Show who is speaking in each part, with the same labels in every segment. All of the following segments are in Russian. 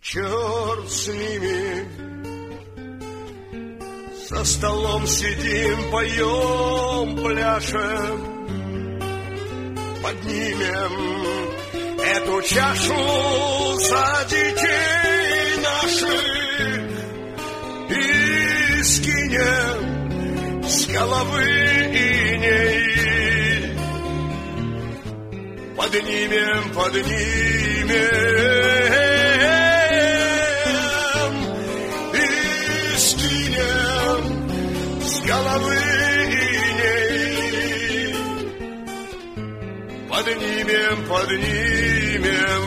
Speaker 1: Черт с ними, за столом сидим, поем, пляшем, поднимем эту чашу за детей наших и скинем с головы иней. Поднимем, и скинем с головы иней. Поднимем.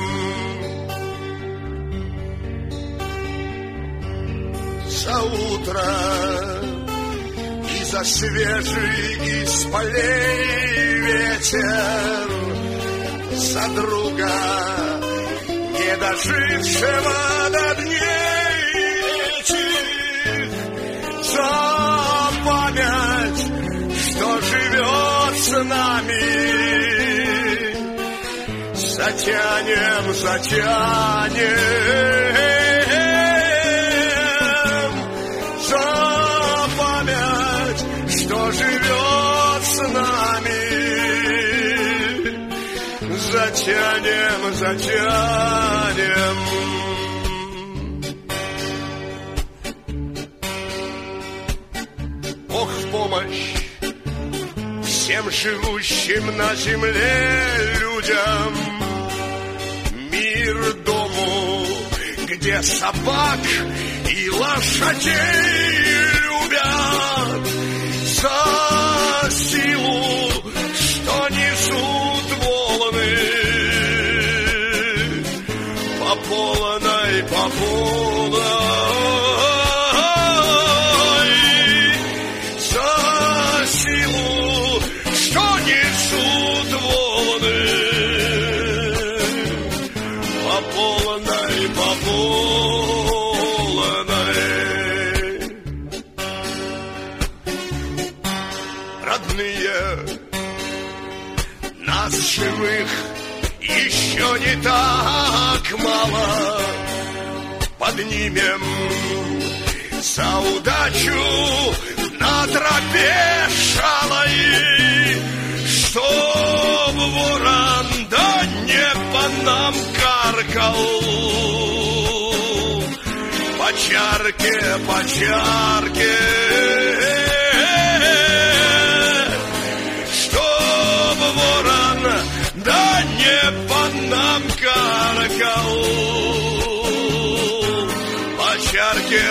Speaker 1: За утро и за свежий из полей ветер, за друга, не дожившего до дней этих, за память, что живет с нами. Затянем, за память, что живет с нами. Затянем. Бог в помощь всем живущим на земле людям, мир дому, где собак и лошадей любят, за силу, что несут волны по полной, за силу, что несут волны по полной. Родные, нас живых еще не так мало. Поднимем за удачу на тропе шалой, чтоб ворон да не по нам каркал. По чарке, чтоб ворон да не по нам каркал. По чарке.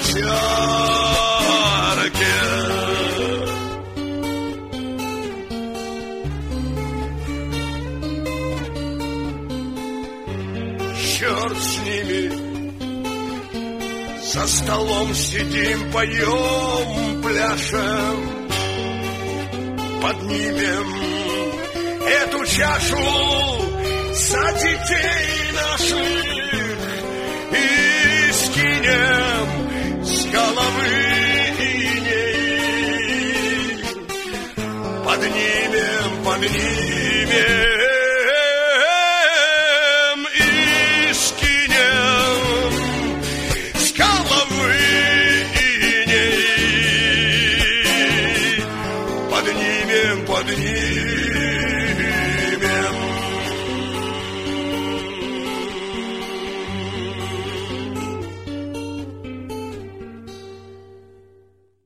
Speaker 1: Черт с ними, за столом сидим, поем, пляшем, поднимем эту чашу за детей наших и скинем с головы иней. Поднимем и скинем с головы иней. Поднимем.